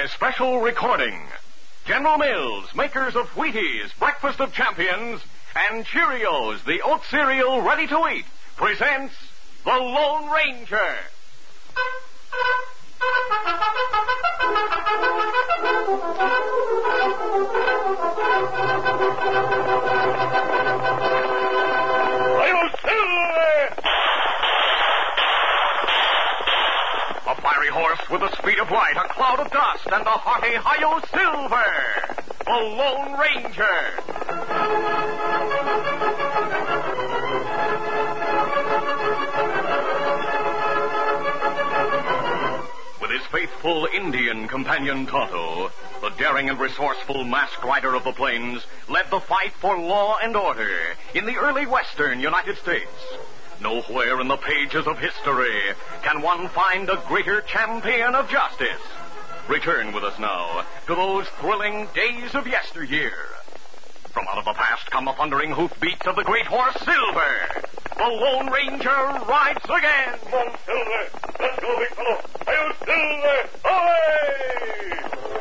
special recording. General Mills, makers of Wheaties, Breakfast of Champions, and Cheerios, the oat cereal ready to eat, presents The Lone Ranger. A fiery horse with the speed of light, a cloud of dust, and a hearty Hi-Yo Silver, the Lone Ranger. With his faithful Indian companion Tonto, the daring and resourceful masked rider of the plains led the fight for law and order in the early western United States. Nowhere in the pages of history can one find a greater champion of justice. Return with us now to those thrilling days of yesteryear. From out of the past come the thundering hoofbeats of the great horse Silver. The Lone Ranger rides again. Come on, Silver. Let's go, big fellow. Hi-yo, Silver. Away!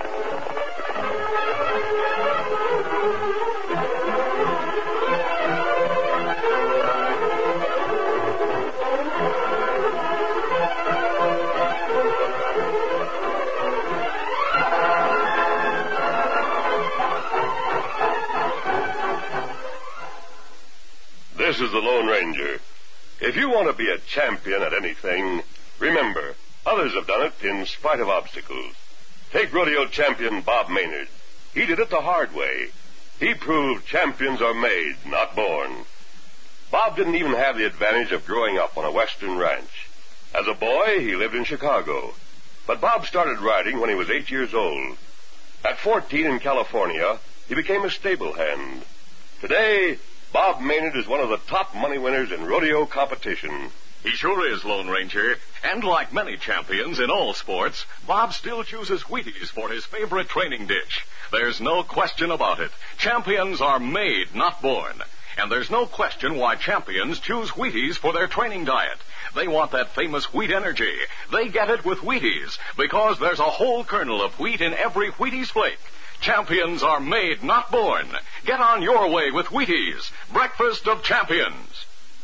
This is the Lone Ranger. If you want to be a champion at anything, remember, others have done it in spite of obstacles. Take rodeo champion Bob Maynard. He did it the hard way. He proved champions are made, not born. Bob didn't even have the advantage of growing up on a western ranch. As a boy, he lived in Chicago. But Bob started riding when he was 8 years old. At 14 in California, he became a stable hand. Today, Bob Maynard is one of the top money winners in rodeo competition. He sure is, Lone Ranger. And like many champions in all sports, Bob still chooses Wheaties for his favorite training dish. There's no question about it. Champions are made, not born. And there's no question why champions choose Wheaties for their training diet. They want that famous wheat energy. They get it with Wheaties because there's a whole kernel of wheat in every Wheaties flake. Champions are made, not born. Get on your way with Wheaties, Breakfast of Champions.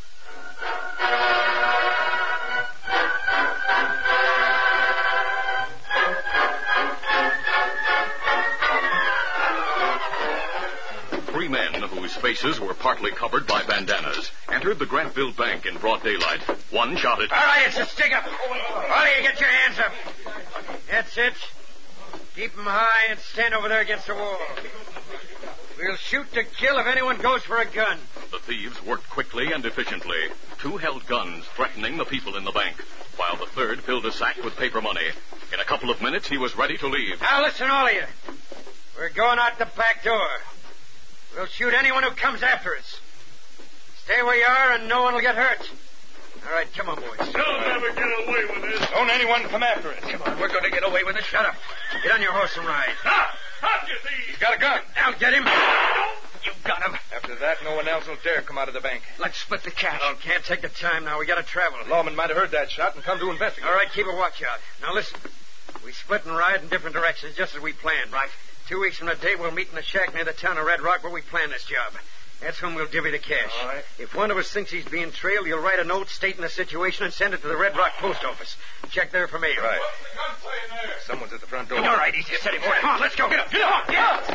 Three men whose faces were partly covered by bandanas entered the Grantville Bank in broad daylight. One shouted, "All right, it's a stick-up. All of you get your hands up. That's it. Keep them high and stand over there against the wall. We'll shoot to kill if anyone goes for a gun." The thieves worked quickly and efficiently. Two held guns, threatening the people in the bank, while the third filled a sack with paper money. In a couple of minutes, he was ready to leave. Now, listen, all of you. We're going out the back door. We'll shoot anyone who comes after us. Stay where you are and no one will get hurt. All right, come on, boys. You'll never get away with this. Don't anyone come after us. Come on, we're going to get away with it. Shut up. Get on your horse and ride. Stop! Stop, you thieves! He's got a gun. Now get him. You got him. After that, no one else will dare come out of the bank. Let's split the cash. Oh, can't take the time now. We got to travel. The lawman might have heard that shot and come to investigate. All right, keep a watch out. Now listen. We split and ride in different directions just as we planned. Right. 2 weeks from today, we'll meet in the shack near the town of Red Rock where we planned this job. That's when we'll divvy the cash. All right. If one of us thinks he's being trailed, you'll write a note stating the situation and send it to the Red Rock post office. Check there for mail. Right. What's the gun saying there? Someone's at the front door. All right, easy. Set him for it. Come on, let's go. Get up. Get up. Get up.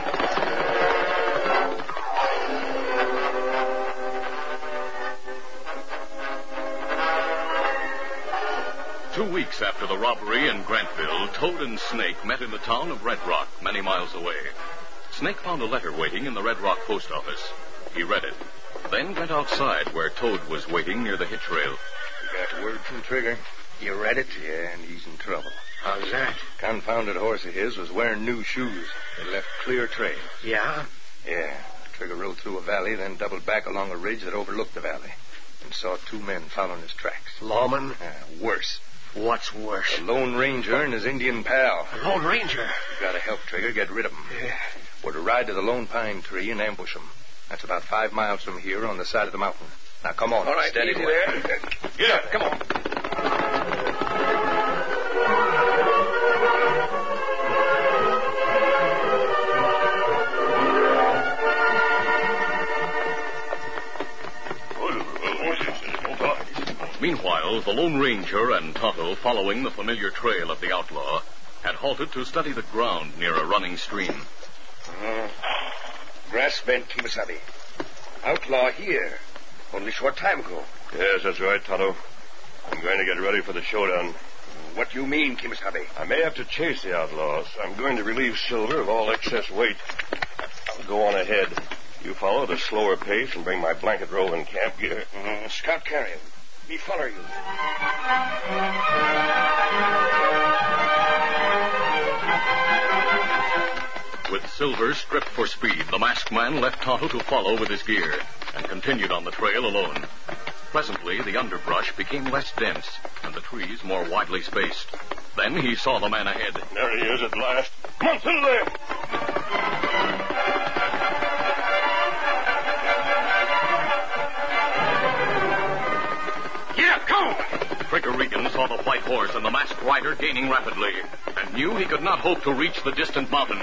2 weeks after the robbery in Grantville, Toad and Snake met in the town of Red Rock, many miles away. Snake found a letter waiting in the Red Rock post office. He read it, then went outside where Toad was waiting near the hitch rail. You got word from Trigger? You read it? Yeah, and he's in trouble. How's that? Confounded horse of his was wearing new shoes. They left clear trail. Yeah? Yeah. Trigger rode through a valley, then doubled back along a ridge that overlooked the valley, and saw two men following his tracks. Lawman? Worse. What's worse? The Lone Ranger and his Indian pal. The Lone Ranger? You gotta help Trigger get rid of them. Yeah. We're to ride to the Lone Pine Tree and ambush them. That's about 5 miles from here on the side of the mountain. Now, come on. All right, steady easy there. Yeah, come on. Meanwhile, the Lone Ranger and Tonto, following the familiar trail of the outlaw, had halted to study the ground near a running stream. Grass bent Kimasabi. Outlaw here. Only short time ago. Yes, that's right, Tonto. I'm going to get ready for the showdown. What do you mean, Kimasabi? I may have to chase the outlaws. I'm going to relieve Silver of all excess weight. I'll go on ahead. You follow at a slower pace and bring my blanket roll and camp gear. Scout carry him. Me follow you. With Silver stripped for speed, the masked man left Tonto to follow with his gear and continued on the trail alone. Presently, the underbrush became less dense and the trees more widely spaced. Then he saw the man ahead. There he is at last. Come on, Silver! Get up, come! Trigger Regan saw the white horse and the masked rider gaining rapidly and knew he could not hope to reach the distant mountain.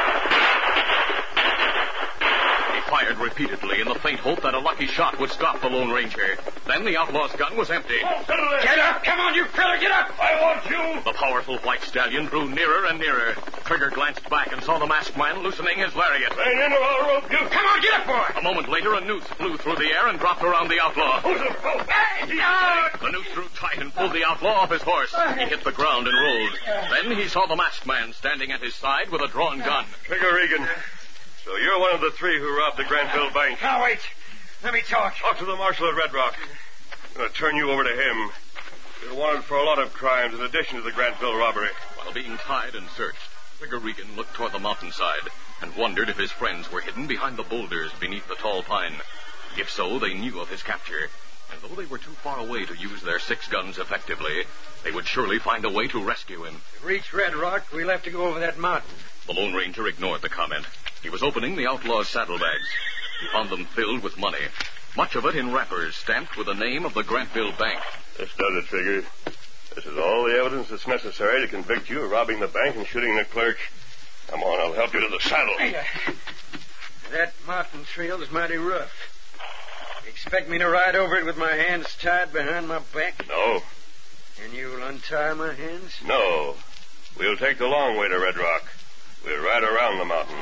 Fired repeatedly in the faint hope that a lucky shot would stop the Lone Ranger. Then the outlaw's gun was empty. Get up! Come on, you fella, get up! I want you! The powerful white stallion drew nearer and nearer. Trigger glanced back and saw the masked man loosening his lariat. Hang in or I'll rope you! Come on, get up, boy! A moment later, a noose flew through the air and dropped around the outlaw. Who's a rope? The noose drew tight and pulled the outlaw off his horse. He hit the ground and rolled. Then he saw the masked man standing at his side with a drawn gun. Trigger Regan. So you're one of the three who robbed the Grantville Bank. Now, wait. Let me talk. Talk to the marshal at Red Rock. I'm going to turn you over to him. You're wanted for a lot of crimes in addition to the Grantville robbery. While being tied and searched, Trigger Regan looked toward the mountainside and wondered if his friends were hidden behind the boulders beneath the tall pine. If so, they knew of his capture. And though they were too far away to use their 6 guns effectively, they would surely find a way to rescue him. To reach Red Rock, we'll have to go over that mountain. The Lone Ranger ignored the comment. He was opening the outlaw's saddlebags. He found them filled with money, much of it in wrappers stamped with the name of the Grantville Bank. This does it, Trigger. This is all the evidence that's necessary to convict you of robbing the bank and shooting the clerk. Come on, I'll help you to the saddle. That mountain trail is mighty rough. Expect me to ride over it with my hands tied behind my back? No. And you'll untie my hands? No. We'll take the long way to Red Rock. We'll ride around the mountain.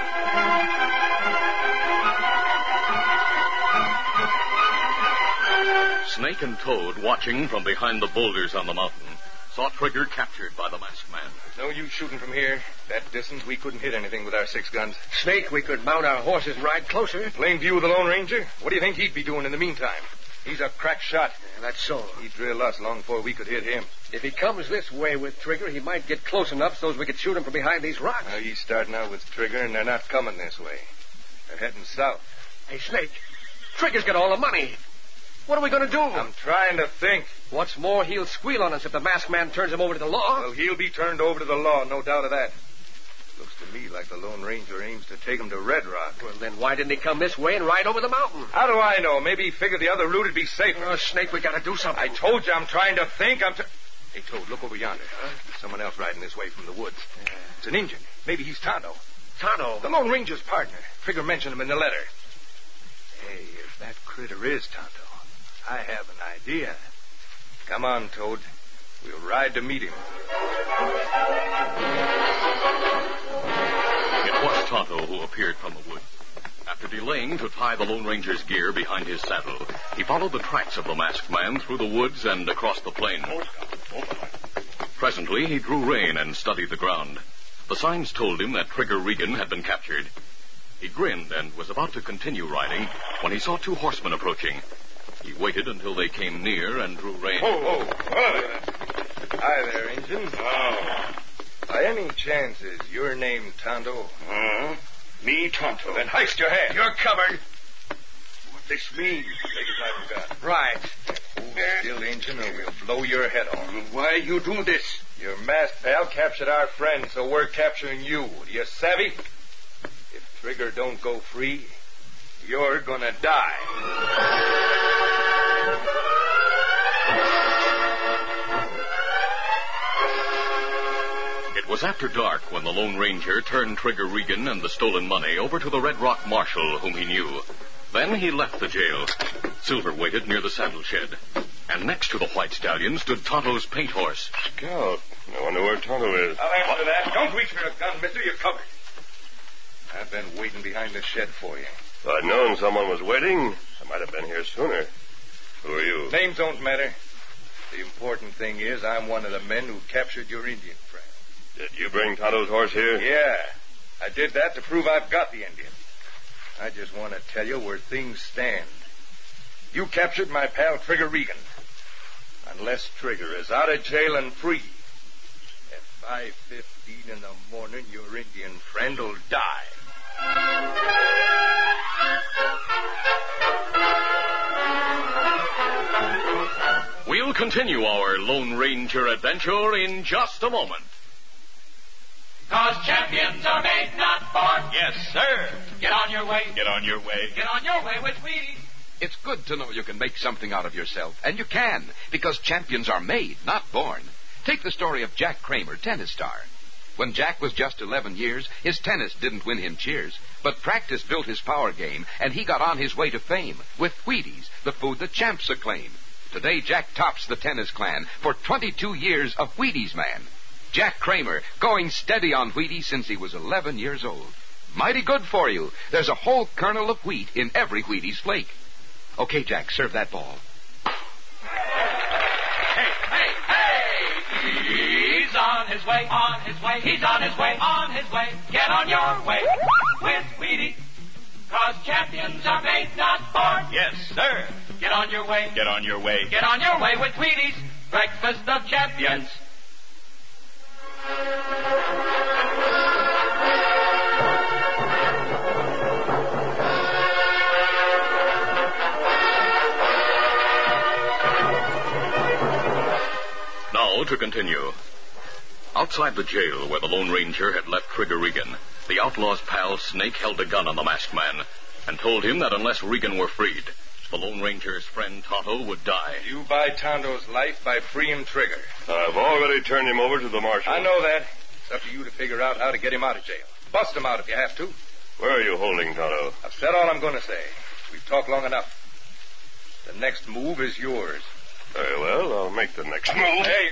Snake and Toad, watching from behind the boulders on the mountain, saw Trigger captured by the masked man. There's no use shooting from here. That distance, we couldn't hit anything with our 6 guns. Snake, we could mount our horses and ride closer. Plain view of the Lone Ranger? What do you think he'd be doing in the meantime? He's a crack shot. Yeah, that's so. He'd drill us long before we could hit him. If he comes this way with Trigger, he might get close enough so as we could shoot him from behind these rocks. He's starting out with Trigger, and they're not coming this way. They're heading south. Hey, Snake, Trigger's got all the money. What are we going to do? I'm trying to think. What's more, he'll squeal on us if the masked man turns him over to the law. Well, he'll be turned over to the law, no doubt of that. Looks to me like the Lone Ranger aims to take him to Red Rock. Well, then why didn't he come this way and ride over the mountain? How do I know? Maybe he figured the other route would be safer. Oh, Snake, we got to do something. I told you I'm trying to think. Hey, Toad, look over yonder. Someone else riding this way from the woods. It's an Injun. Maybe he's Tonto. Tonto? The Lone Ranger's partner. Trigger mentioned him in the letter. Hey, if that critter is Tonto, I have an idea. Come on, Toad. We'll ride to meet him. It was Tonto who appeared from the wood. After delaying to tie the Lone Ranger's gear behind his saddle, he followed the tracks of the masked man through the woods and across the plain. Presently, he drew rein and studied the ground. The signs told him that Trigger Regan had been captured. He grinned and was about to continue riding when he saw 2 horsemen approaching. He waited until they came near and drew rein. Hi there, Injun. Oh. By any chance, is your name Tonto? Me, Tonto. Then heist your head. You're covered. What this mean? Take it like a gun. Right. Hold still, Injun, or we'll blow your head off. Why you do this? Your masked pal captured our friend, so we're capturing you. Do you savvy? If Trigger don't go free, you're gonna die. It was after dark when the Lone Ranger turned Trigger Regan and the stolen money over to the Red Rock marshal, whom he knew. Then he left the jail. Silver waited near the saddle shed. And next to the white stallion stood Tonto's paint horse. Scout, I wonder where Tonto is. I'll answer that. Don't reach for a gun, mister. You're covered. I've been waiting behind the shed for you. If I'd known someone was waiting, I might have been here sooner. Who are you? Names don't matter. The important thing is I'm one of the men who captured your Indian friend. Did you bring Tonto's horse here? Yeah. I did that to prove I've got the Indian. I just want to tell you where things stand. You captured my pal Trigger Regan. Unless Trigger is out of jail and free, at 5:15 in the morning, your Indian friend will die. We'll continue our Lone Ranger adventure in just a moment. 'Cause champions are made, not born. Yes, sir. Get on your way. Get on your way. Get on your way with Wheaties. It's good to know you can make something out of yourself, and you can, because champions are made, not born. Take the story of Jack Kramer, tennis star. When Jack was just 11 years, his tennis didn't win him cheers, but practice built his power game, and he got on his way to fame with Wheaties, the food the champs acclaim. Today, Jack tops the tennis clan for 22 years a Wheaties man. Jack Kramer, going steady on Wheaties since he was 11 years old. Mighty good for you. There's a whole kernel of wheat in every Wheaties flake. Okay, Jack, serve that ball. Hey, hey, hey! He's on his way, on his way. He's on his way, on his way. Get on your way with Wheaties. 'Cause champions are made, not born. Yes, sir. Get on your way. Get on your way. Get on your way with Wheaties. Breakfast of champions. Now to continue. Outside the jail where the Lone Ranger had left Trigger Regan, the outlaw's pal Snake held a gun on the masked man and told him that unless Regan were freed, the Lone Ranger's friend Tonto would die. You buy Tonto's life by freeing Trigger. I've already turned him over to the marshal. I know that. It's up to you to figure out how to get him out of jail. Bust him out if you have to. Where are you holding Tonto? I've said all I'm going to say. We've talked long enough. The next move is yours. Very well, I'll make the next move. Hey!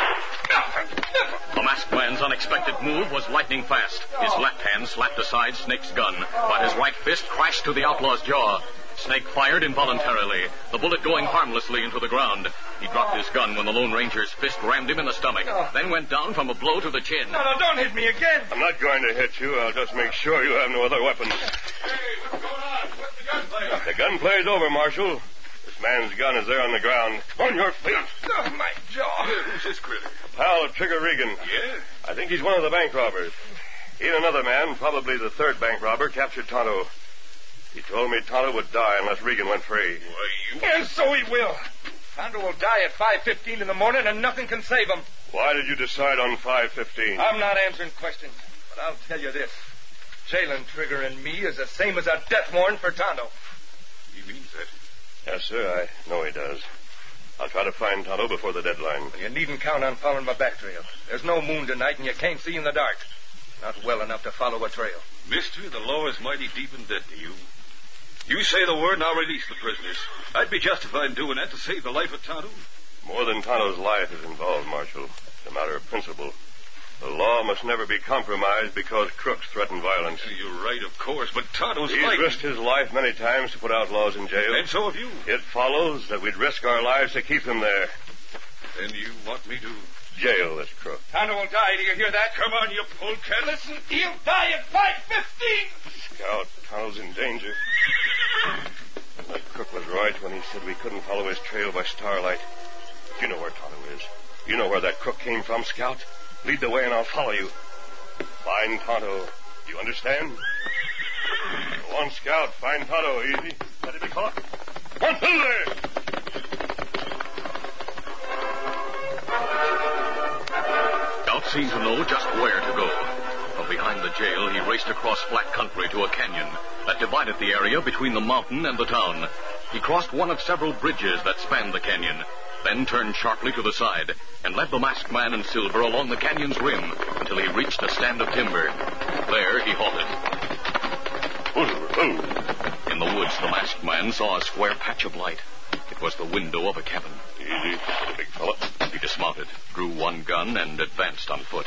The masked man's unexpected move was lightning fast. His left hand slapped aside Snake's gun, but his right fist crashed to the outlaw's jaw. Snake fired involuntarily, the bullet going harmlessly into the ground. He dropped his gun when the Lone Ranger's fist rammed him in the stomach, then went down from a blow to the chin. No, don't hit me again. I'm not going to hit you. I'll just make sure you have no other weapons. Hey, what's going on? What's the gunplay? The gunplay's over, Marshal. This man's gun is there on the ground. On your feet. Oh, my jaw. Who's this critter? Pal of Trigger Regan. Yeah? I think he's one of the bank robbers. He and another man, probably the third bank robber, captured Tonto. He told me Tonto would die unless Regan went free. Why, you... Yes, so he will. Tonto will die at 5:15 in the morning, and nothing can save him. Why did you decide on 5:15? I'm not answering questions, but I'll tell you this. Jailing Trigger and me is the same as a death warrant for Tonto. He means that. Yes, sir, I know he does. I'll try to find Tonto before the deadline. You needn't count on following my back trail. There's no moon tonight, and you can't see in the dark. Not well enough to follow a trail. Mister, the law is mighty deep in debt to you. You say the word and I'll release the prisoners. I'd be justified in doing that to save the life of Tonto. More than Tonto's life is involved, Marshal. It's a matter of principle. The law must never be compromised because crooks threaten violence. You're right, of course, but Tonto's He's life... risked his life many times to put outlaws in jail. And so have you. It follows that we'd risk our lives to keep him there. Then you want me to... Jail this crook. Tonto will die. Do you hear that? Come on, you polecat. Listen, he'll die at 5:15. Scout, Tonto's in danger. That crook was right when he said we couldn't follow his trail by starlight. You know where Tonto is. You know where that crook came from, Scout. Lead the way and I'll follow you. Find Tonto. You understand? Go on, Scout. Find Tonto. Easy. Let him be caught. One through there! Scout seemed to know just where to go. From behind the jail, he raced across flat country to a canyon that divided the area between the mountain and the town. He crossed one of several bridges that spanned the canyon, then turned sharply to the side and led the masked man in silver along the canyon's rim until he reached a stand of timber. There he halted. In the woods, the masked man saw a square patch of light. It was the window of a cabin. Easy, big fella. He dismounted, drew one gun, and advanced on foot.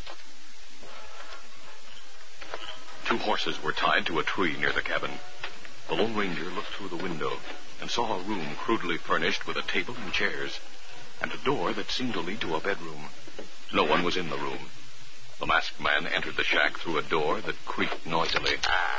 2 horses were tied to a tree near the cabin. The Lone Ranger looked through the window and saw a room crudely furnished with a table and chairs, and a door that seemed to lead to a bedroom. No one was in the room. The masked man entered the shack through a door that creaked noisily.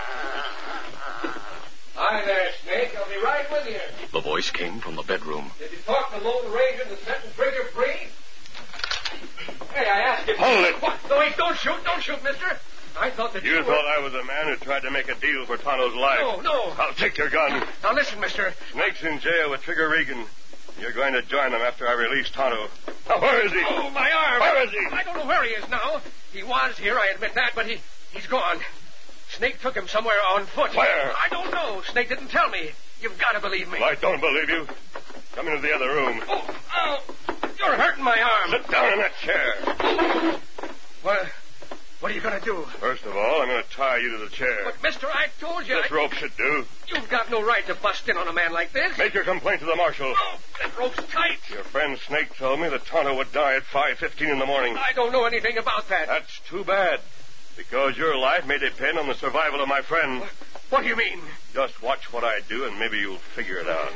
Hi there, Snake. I'll be right with you. The voice came from the bedroom. Did you talk to Lone Ranger and set and trigger free? Hey, I asked you. Hold it. What? No, wait, don't shoot, mister. I thought that You thought I was a man who tried to make a deal for Tonto's life. No. I'll take your gun. Now listen, mister. Snake's in jail with Trigger Regan. You're going to join them after I release Tonto. Now, where is he? Oh, my arm. Where is he? I don't know where he is now. He was here, I admit that, but he's gone. Snake took him somewhere on foot. Where? I don't know. Snake didn't tell me. You've got to believe me. Well, I don't believe you. Come into the other room. Oh, you're hurting my arm. Sit down in that chair. What are you going to do? First of all, I'm going to tie you to the chair. But, mister, I told you. This rope should do. You've got no right to bust in on a man like this. Make your complaint to the marshal. Oh, that rope's tight. Your friend Snake told me that Tonto would die at 5:15 in the morning. I don't know anything about that. That's too bad. Because your life may depend on the survival of my friend. What do you mean? Just watch what I do, and maybe you'll figure it out.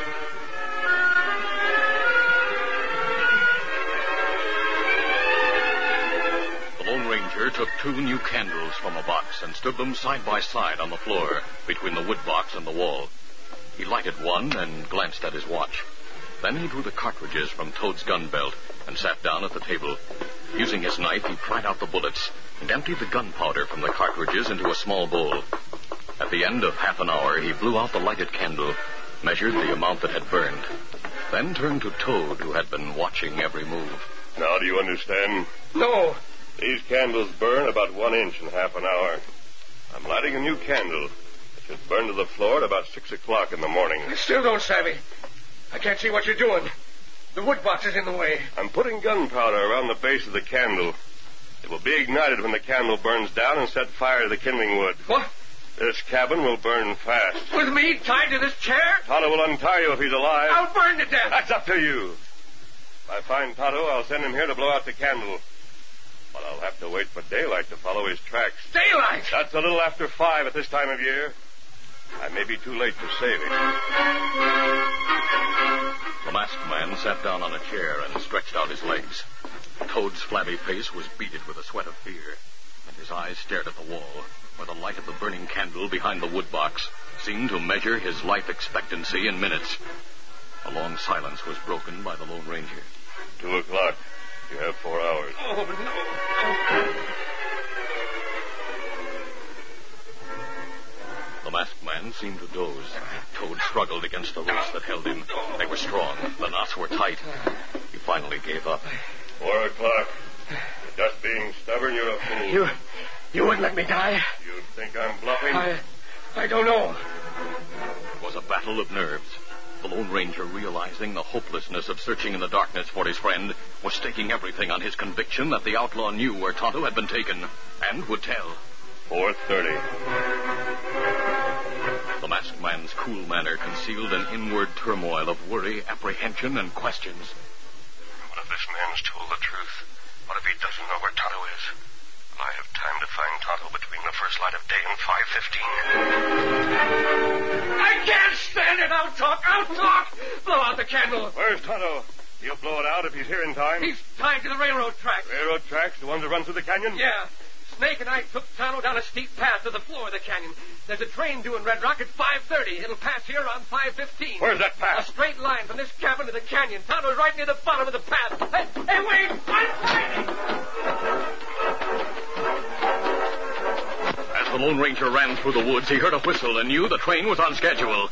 The Lone Ranger took 2 new candles from a box and stood them side by side on the floor between the wood box and the wall. He lighted one and glanced at his watch. Then he drew the cartridges from Toad's gun belt and sat down at the table. Using his knife, he pried out the bullets and emptied the gunpowder from the cartridges into a small bowl. At the end of half an hour, he blew out the lighted candle, measured the amount that had burned, then turned to Toad, who had been watching every move. Now, do you understand? No. These candles burn about 1 inch in half an hour. I'm lighting a new candle. It should burn to the floor at about 6 o'clock in the morning. I still don't savvy. I can't see what you're doing. The wood box is in the way. I'm putting gunpowder around the base of the candle. It will be ignited when the candle burns down and set fire to the kindling wood. What? This cabin will burn fast. With me tied to this chair? Tonto will untie you if he's alive. I'll burn to death. That's up to you. If I find Tonto, I'll send him here to blow out the candle. But I'll have to wait for daylight to follow his tracks. Daylight? That's a little after 5 at this time of year. I may be too late to save him. The masked man sat down on a chair and stretched out his legs. Toad's flabby face was beaded with the sweat of fear, and his eyes stared at the wall, where the light of the burning candle behind the wood box seemed to measure his life expectancy in minutes. A long silence was broken by the Lone Ranger. 2 o'clock. You have 4 hours. Oh, no. The masked man seemed to doze. Toad struggled against the ropes that held him. They were strong. The knots were tight. He finally gave up. 4 o'clock. You're just being stubborn. You're a fool. You wouldn't let me die? You think I'm bluffing? I don't know. It was a battle of nerves. The Lone Ranger, realizing the hopelessness of searching in the darkness for his friend, was staking everything on his conviction that the outlaw knew where Tonto had been taken, and would tell. 4:30. The masked man's cool manner concealed an inward turmoil of worry, apprehension, and questions. What if this man's told the truth? What if he doesn't know where Tonto is? I have time to find Tonto between the first light of day and 5:15. I can't stand it. I'll talk. Blow out the candle. Where's Tonto? He'll blow it out if he's here in time. He's tied to the railroad tracks. Railroad tracks? The ones that run through the canyon? Yeah. Snake and I took Tonto down a steep path to the floor of the canyon. There's a train due in Red Rock at 5:30. It'll pass here around 5:15. Where's that A path? straight line from this cabin to the canyon. Tonto's right near the bottom of the path. Hey, wait! As the Lone Ranger ran through the woods, he heard a whistle and knew the train was on schedule.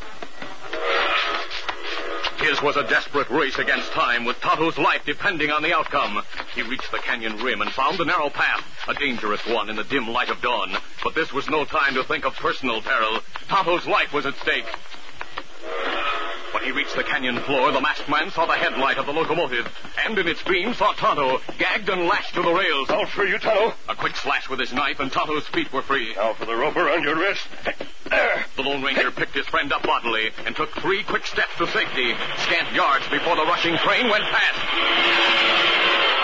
His was a desperate race against time, with Tonto's life depending on the outcome. He reached the canyon rim and found the narrow path, a dangerous one in the dim light of dawn. But this was no time to think of personal peril. Tonto's life was at stake. When he reached the canyon floor, the masked man saw the headlight of the locomotive, and in its beam saw Tonto, gagged and lashed to the rails. I'll free you, Tonto. A quick slash with his knife, and Tonto's feet were free. Now for the rope around your wrist. There. The Lone Ranger picked his friend up bodily and took 3 quick steps to safety, scant yards before the rushing train went past.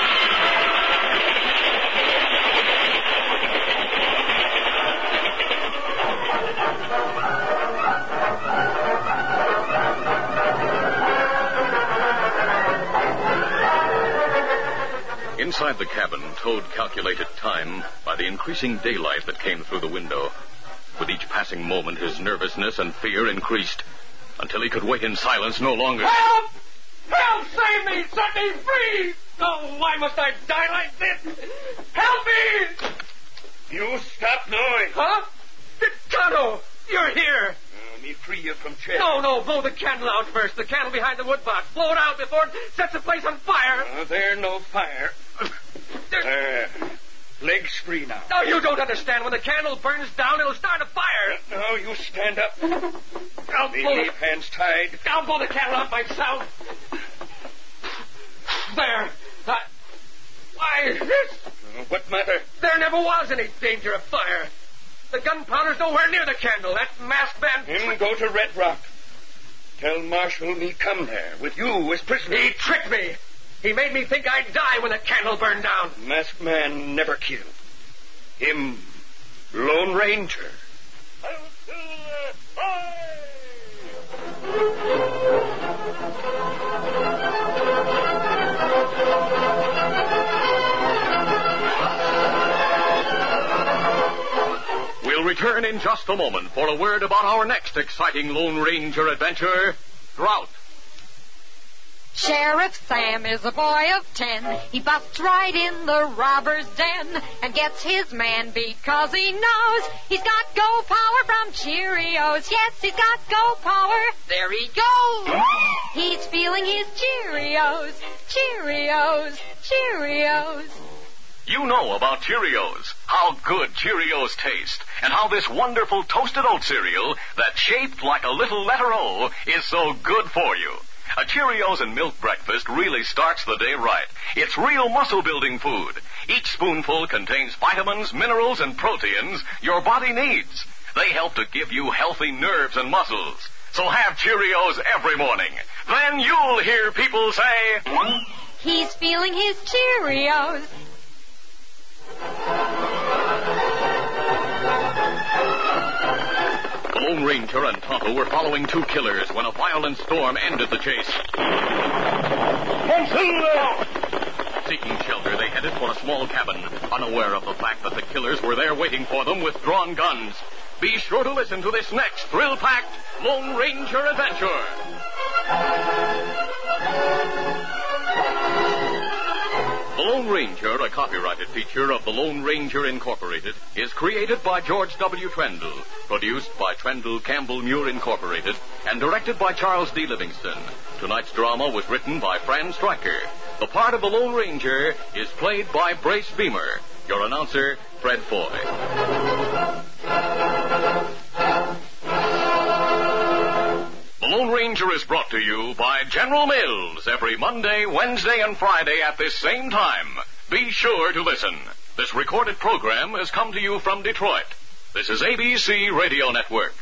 Inside the cabin, Toad calculated time by the increasing daylight that came through the window. With each passing moment, his nervousness and fear increased until he could wait in silence no longer. Help! Help! Save me! Set me free! Oh, why must I die like this? Help me! You stop noise. Huh? Tonto! You're here! Me free you from chair. No, blow the candle out first. The candle behind the wood box. Blow it out before it sets the place on fire. There's no fire. Legs free now. No, you don't understand. When the candle burns down, it'll start a fire. No, you stand up. Leave hands tied. I'll blow the candle out myself. There. Why, this... What matter? There never was any danger of fire. The gunpowder's nowhere near the candle. That masked man... Him go to Red Rock. Tell Marshal me come there with you as prisoner. He tricked me. He made me think I'd die when the candle burned down. Masked man never killed. Him, Lone Ranger. We'll return in just a moment for a word about our next exciting Lone Ranger adventure, Drought. Sheriff Sam is a boy of 10. He busts right in the robber's den and gets his man because he knows he's got go power from Cheerios. Yes, he's got go power. There he goes. He's feeling his Cheerios. Cheerios. Cheerios. You know about Cheerios, how good Cheerios taste, and how this wonderful toasted oat cereal that's shaped like a little letter O is so good for you. A Cheerios and milk breakfast really starts the day right. It's real muscle-building food. Each spoonful contains vitamins, minerals, and proteins your body needs. They help to give you healthy nerves and muscles. So have Cheerios every morning. Then you'll hear people say, he's feeling his Cheerios. The Lone Ranger and Tonto were following 2 killers when a violent storm ended the chase. Seeking shelter, they headed for a small cabin, unaware of the fact that the killers were there waiting for them with drawn guns. Be sure to listen to this next thrill-packed Lone Ranger adventure. The Lone Ranger, a copyrighted feature of the Lone Ranger Incorporated, is created by George W. Trendle, produced by Trendle Campbell Muir Incorporated, and directed by Charles D. Livingston. Tonight's drama was written by Fran Stryker. The part of the Lone Ranger is played by Brace Beamer. Your announcer, Fred Foy. The Lone Ranger is brought to you by General Mills every Monday, Wednesday, and Friday at this same time. Be sure to listen. This recorded program has come to you from Detroit. This is ABC Radio Network.